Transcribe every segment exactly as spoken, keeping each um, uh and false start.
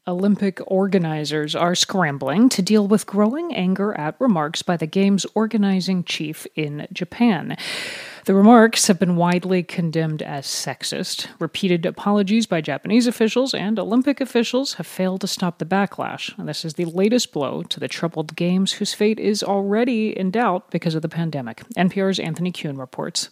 Olympic organizers are scrambling to deal with growing anger at remarks by the Games organizing chief in Japan. The remarks have been widely condemned as sexist. Repeated apologies by Japanese officials and Olympic officials have failed to stop the backlash. And this is the latest blow to the troubled Games, whose fate is already in doubt because of the pandemic. N P R's Anthony Kuhn reports.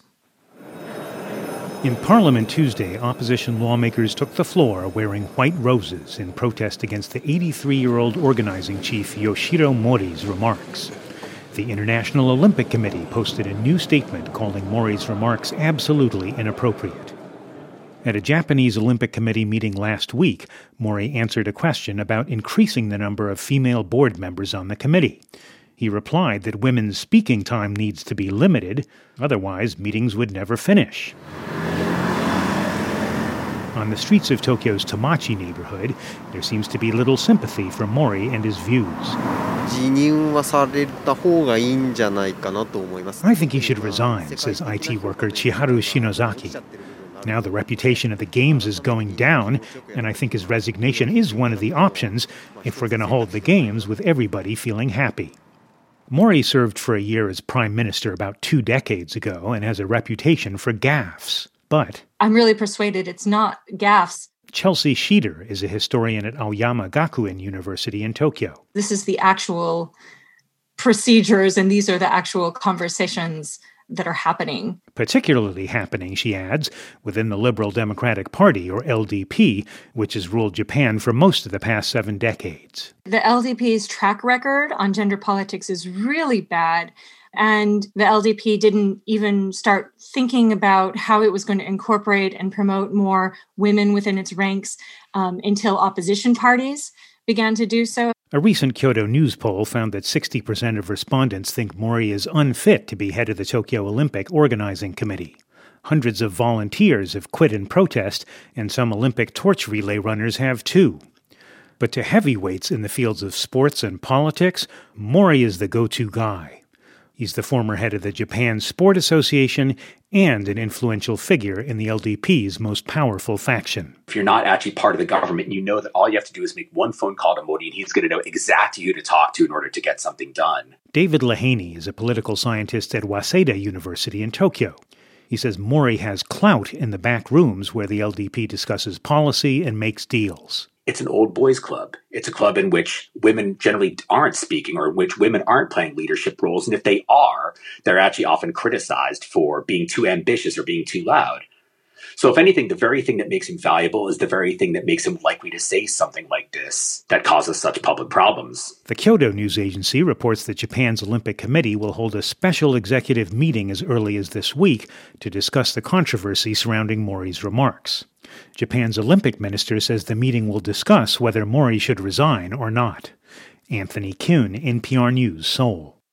In Parliament Tuesday, opposition lawmakers took the floor wearing white roses in protest against the eighty-three-year-old organizing chief Yoshiro Mori's remarks. The International Olympic Committee posted a new statement calling Mori's remarks absolutely inappropriate. At a Japanese Olympic Committee meeting last week, Mori answered a question about increasing the number of female board members on the committee. He replied that women's speaking time needs to be limited, otherwise meetings would never finish. On the streets of Tokyo's Tomachi neighborhood, there seems to be little sympathy for Mori and his views. I think he should resign, says I T worker Chiharu Shinozaki. Now the reputation of the Games is going down, and I think his resignation is one of the options if we're going to hold the Games with everybody feeling happy. Mori served for a year as prime minister about two decades ago and has a reputation for gaffes. But I'm really persuaded it's not gaffes. Chelsea Sheeter is a historian at Aoyama Gakuen University in Tokyo. This is the actual procedures, and these are the actual conversations that are happening. Particularly happening, she adds, within the Liberal Democratic Party, or L D P, which has ruled Japan for most of the past seven decades. The L D P's track record on gender politics is really bad. And the L D P didn't even start thinking about how it was going to incorporate and promote more women within its ranks um, until opposition parties began to do so. A recent Kyodo News poll found that sixty percent of respondents think Mori is unfit to be head of the Tokyo Olympic Organizing Committee. Hundreds of volunteers have quit in protest, and some Olympic torch relay runners have too. But to heavyweights in the fields of sports and politics, Mori is the go-to guy. He's the former head of the Japan Sport Association and an influential figure in the L D P's most powerful faction. If you're not actually part of the government, you know that all you have to do is make one phone call to Modi and he's going to know exactly who to talk to in order to get something done. David Lahaney is a political scientist at Waseda University in Tokyo. He says Mori has clout in the back rooms where the L D P discusses policy and makes deals. It's an old boys club. It's a club in which women generally aren't speaking or in which women aren't playing leadership roles. And if they are, they're actually often criticized for being too ambitious or being too loud. So if anything, the very thing that makes him valuable is the very thing that makes him likely to say something like this that causes such public problems. The Kyodo News Agency reports that Japan's Olympic Committee will hold a special executive meeting as early as this week to discuss the controversy surrounding Mori's remarks. Japan's Olympic minister says the meeting will discuss whether Mori should resign or not. Anthony Kuhn, N P R News, Seoul.